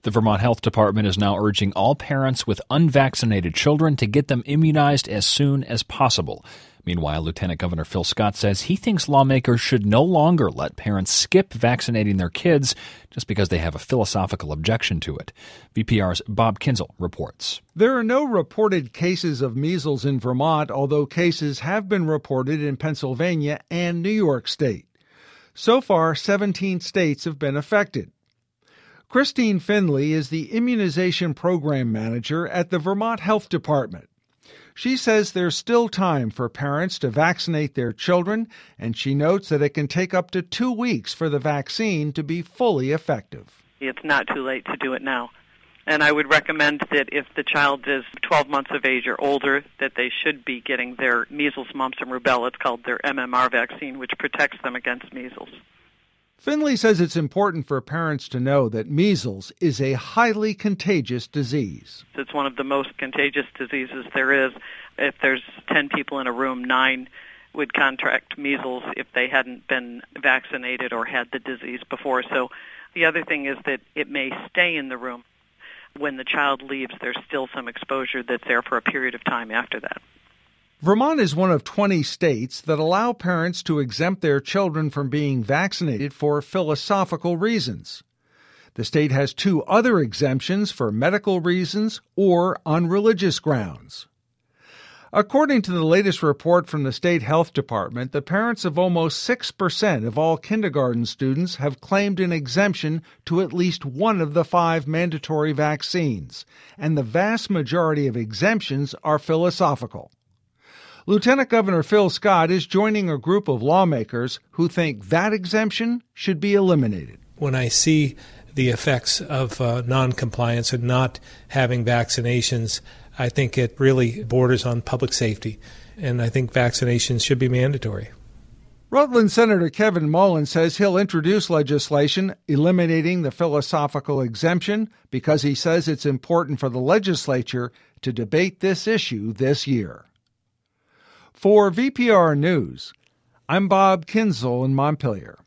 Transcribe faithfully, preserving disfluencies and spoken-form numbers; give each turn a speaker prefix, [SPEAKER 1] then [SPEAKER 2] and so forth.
[SPEAKER 1] The Vermont Health Department is now urging all parents with unvaccinated children to get them immunized as soon as possible. Meanwhile, Lieutenant Governor Phil Scott says he thinks lawmakers should no longer let parents skip vaccinating their kids just because they have a philosophical objection to it. V P R's Bob Kinzel reports.
[SPEAKER 2] There are no reported cases of measles in Vermont, although cases have been reported in Pennsylvania and New York State. So far, seventeen states have been affected. Christine Finley is the immunization program manager at the Vermont Health Department. She says there's still time for parents to vaccinate their children, and she notes that it can take up to two weeks for the vaccine to be fully effective.
[SPEAKER 3] It's not too late to do it now. And I would recommend that if the child is twelve months of age or older, that they should be getting their measles, mumps, and rubella. It's called their M M R vaccine, which protects them against measles.
[SPEAKER 2] Finley says it's important for parents to know that measles is a highly contagious disease.
[SPEAKER 3] It's one of the most contagious diseases there is. If there's ten people in a room, nine would contract measles if they hadn't been vaccinated or had the disease before. So the other thing is that it may stay in the room. When the child leaves, there's still some exposure that's there for a period of time after that.
[SPEAKER 2] Vermont is one of twenty states that allow parents to exempt their children from being vaccinated for philosophical reasons. The state has two other exemptions for medical reasons or on religious grounds. According to the latest report from the state health department, the parents of almost six percent of all kindergarten students have claimed an exemption to at least one of the five mandatory vaccines, and the vast majority of exemptions are philosophical. Lieutenant Governor Phil Scott is joining a group of lawmakers who think that exemption should be eliminated.
[SPEAKER 4] When I see the effects of uh, noncompliance and not having vaccinations, I think it really borders on public safety, and I think vaccinations should be mandatory.
[SPEAKER 2] Rutland Senator Kevin Mullen says he'll introduce legislation eliminating the philosophical exemption because he says it's important for the legislature to debate this issue this year. For V P R News, I'm Bob Kinzel in Montpelier.